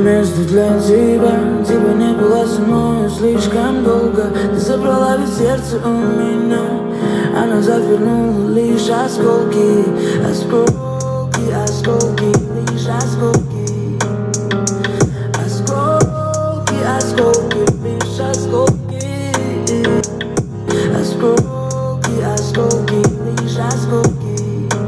места для тебя. Тебя не было со мной слишком долго. Ты забрала ведь сердце у меня. Она завернула лишь осколки. Осколки, осколки, лишь осколки. Осколки, осколки, лишь осколки. Осколки, осколки, лишь осколки.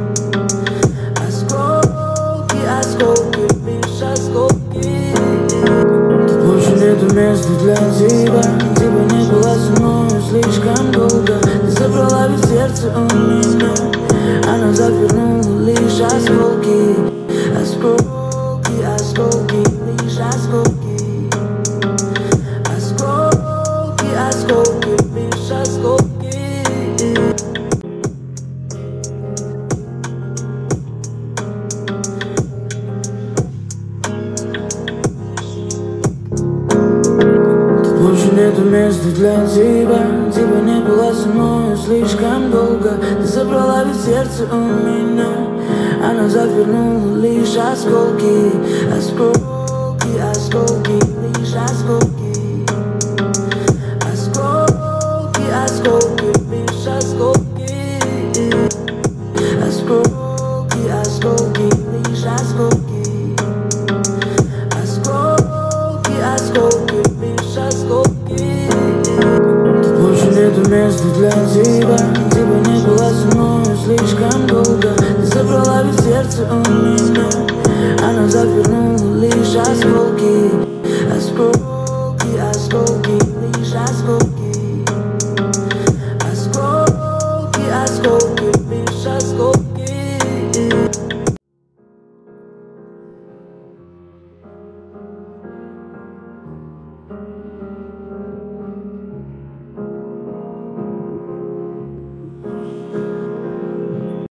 Осколки, осколки, лишь осколки. Тут больше нету места для тебя. Тебя не было со мной слишком долго. Ты забрала ведь сердце у меня. Она завернула лишь осколки. Осколки, осколки, лишь осколки. Осколки, осколки, лишь осколки. Больше нету места для тебя. Тебя не было со мной слишком долго. Ты забрала ведь сердце у меня. Она завернула лишь осколки. Осколки, осколки, лишь осколки. Осколки, осколки, лишь осколки. Осколки, осколки, лишь осколки. Осколки, осколки, лишь осколки. Тут больше нету места для тебя. Тебя не было со мной слишком долго. Ты забрала ведь сердце у меня. Она завернула лишь осколки. Осколки.